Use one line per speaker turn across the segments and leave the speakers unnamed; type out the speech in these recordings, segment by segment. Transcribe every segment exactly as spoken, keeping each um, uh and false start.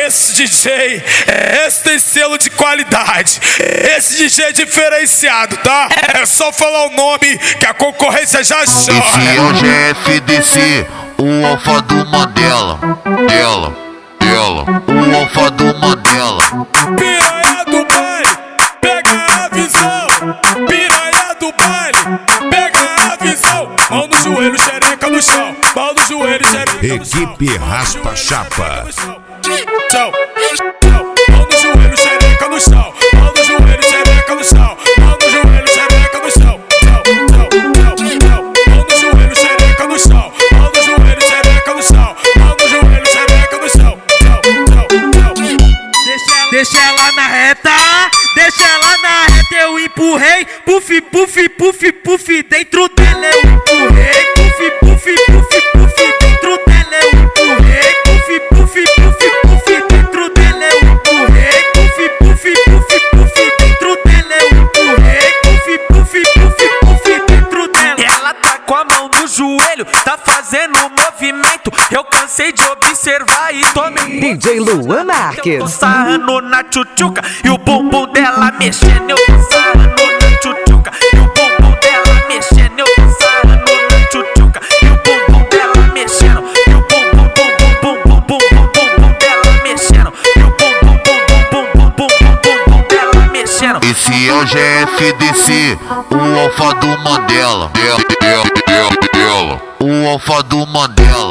esse D J, esse tem selo de qualidade. Esse D J é diferenciado, tá? É só falar o nome que a concorrência já chora.
Esse é o G F D C, o alfa do Mandela. Dela, dela, o alfa do Mandela.
Piranha do baile, pega a visão. Piranha do baile, pega a visão. Mão no joelho, xereca no chão. Mão no joelho, xereca no chão.
Equipe Raspa Chapa.
Chão, chão. Mão no joelho, xereca no chão. Mão no joelho, xereca no chão. Mão no joelho, xereca no chão. Chão, chão, chão, chão. Mão no joelho, xereca no chão. Mão no joelho, xereca no chão. Mão no joelho, xereca no chão. Chão, chão, chão.
Deixa, deixa ela na reta, deixa ela na reta, eu empurrei, puf, puf, puf, puf, dentro dela eu empurrei, puf, puf, puf, puf, dentro dela eu empurrei, puf, puf, puf, puf, dentro dela eu empurrei, puf, puf, puf, puf, dentro dela eu empurrei, puf, puf, puf, puf, dentro dela. Ela tá com a mão no joelho, tá fazendo movimento, eu cansei de observar e tomei.
D J Luan Marques.
Tô sarrando na tchutchuca e o bumbum dela mexendo. Eu tô sarrando na tchutchuca e o bumbum dela mexendo. Eu tô sarrando na tchutchuca e o bumbum dela mexendo. E o bumbum, bumbum, bumbum, bumbum, bumbum dela mexendo. E o bumbum, bumbum, bumbum, bumbum, bumbum dela mexendo.
Esse é o G F D C, o alfa do Mandela. Dela, dela, dela, dela, o alfa do Mandela.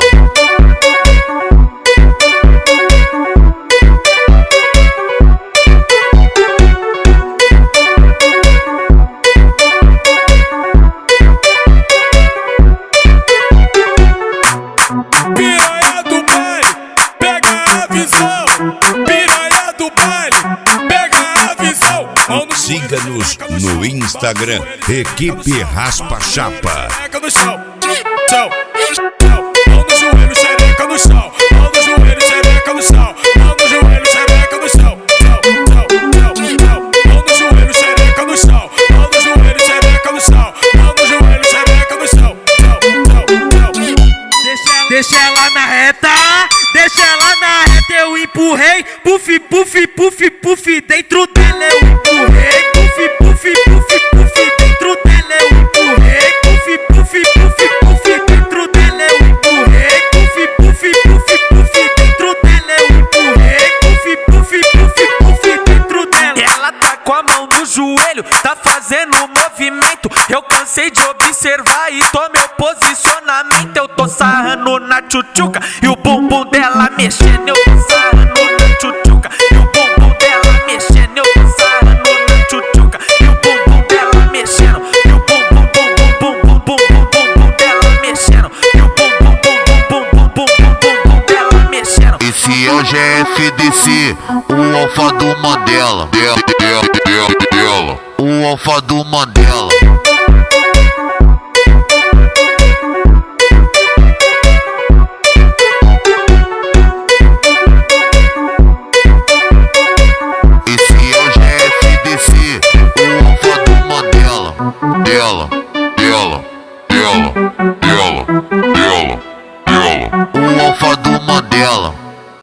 Piranha do baile, pega a visão. Piranha do baile, pega a visão. Mão no
Siga-nos no Instagram, Equipe Raspa Chapa.
xereca no chão. Chão, chão. Mão no joelho, xereca no chão. Mão no joelho, xereca no chão. Mão no joelho, xereca no chão. Chão, chão, chão, chão. Mão no joelho, xereca no chão. Mão no joelho, xereca no chão. Mão no joelho, xereca no chão. Chão, chão, chão.
Deixa, deixa ela na reta, deixa ela na reta, eu empurrei, puf, puf, puf, puf, dentro dela eu empurrei, puf, puf, puf, puf, dentro dela eu empurrei, puf, puf, puf, puf, dentro dela eu empurrei, puf, puf, puf, puf, dentro dela eu empurrei, puf, puf, puf, puf, dentro dela. Ela tá com a mão no joelho, tá fazendo movimento, eu cansei de observar e tô meu posicionamento. Eu tô sarrando na tchutchuca e o bumbum dela mexendo. Eu tô sarrando na tchutchuca e o bumbum dela mexendo. Eu tô sarrando na tchutchuca e o bumbum dela mexendo. E o bumbum, bumbum, bumbum, bumbum, bumbum dela mexendo. E o bumbum, bumbum, bumbum, bumbum, bumbum dela mexendo.
Esse é o G F D C, o alfa do Mandela. Dela, dela, dela, dela, o alfa do Mandela.